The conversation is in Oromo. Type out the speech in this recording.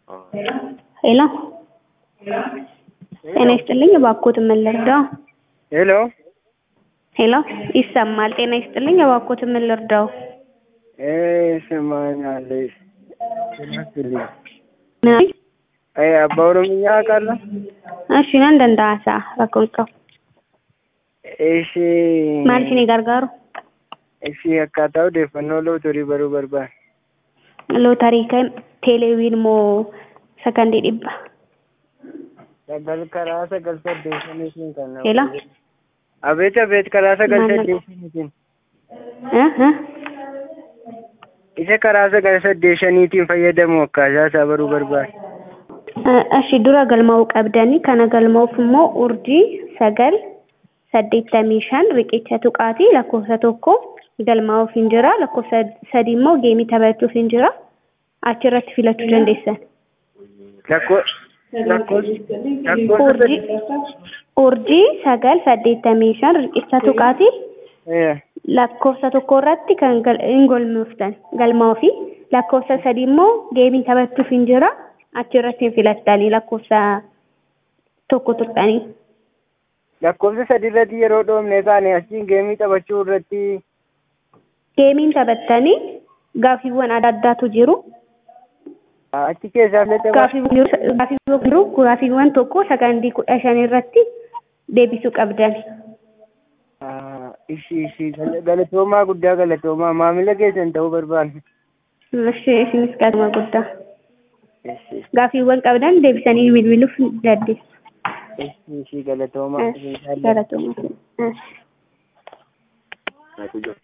ሄሎ ጤና ይስጥልኝ እባክዎትን ምን ልርዳው? ሄሎ ሄሎ ይሰማል። ጤና ይስጥልኝ እባክዎትን ምን ልርዳው? ይሰማኛል። ይመስልኝ ናይ አባ ኦሮምኛ አውቃለሁ። እሺ ነን ደንዳሳ ረኮንከ እሺ ማልሽኔ ጋርጋሩ እሺ አካታው ደፈኖ ሎተሪ በሩ በርባ ሎተሪ ከን ቴሌቪዥን ሞ ሰከንድ ዲባ ሰገል ከራሰ ገልሰ ደሽኒን ከና ሄሎ አቤት አቤት ከራሰ ገልሰ ደሽኒን ኢሰ ከራሰ ገልሰ ደሽኒን ፈየደሙ አካዛ ሰበሩ በርባ እሺ ዱራ ገልማው ቀብደኒ ከነ ገልማውፍሞ ኡርጂ ሰገል ሰዴተሚሻን ሪቄቻ ቱቃቲ ለኮሰ ቶኮ ገልማው ፊንጅራ ለኮሰ ሰዲሞ ጌሚ ተበቱ ፊንጅራ አችረት ፊለቹ ደንደሰን ኡርጂ ሰገል ሰዴተሚሻን ሪቄቻ ቱቃቲ ለኮሰ ቶኮ ratti kan ingolmuftan galmaafi lakkoofsa sadi immoo geemiin taphattu finjira achirratti filattanii lakkoofsa tokko tuqxanii lakkoofsa sadi irratti yeroo dhoomne taane achiin geemii taphachuu irratti geemiin taphattanii gaafiiwwan adda addaatu jiru. Achi keessaa gaafiiwwan tokko sakandii 15 irratti deebisuu qabdan. Ishi galatoomaa guddaa galatoomaa maamila keessan ta'uu barbaanne. Isinis galatoomaa guddaa. Gaafiiwwan qabdan deebisanii bilbiluuf dandeessu. Ishi galatoomaa. Galatoomaa.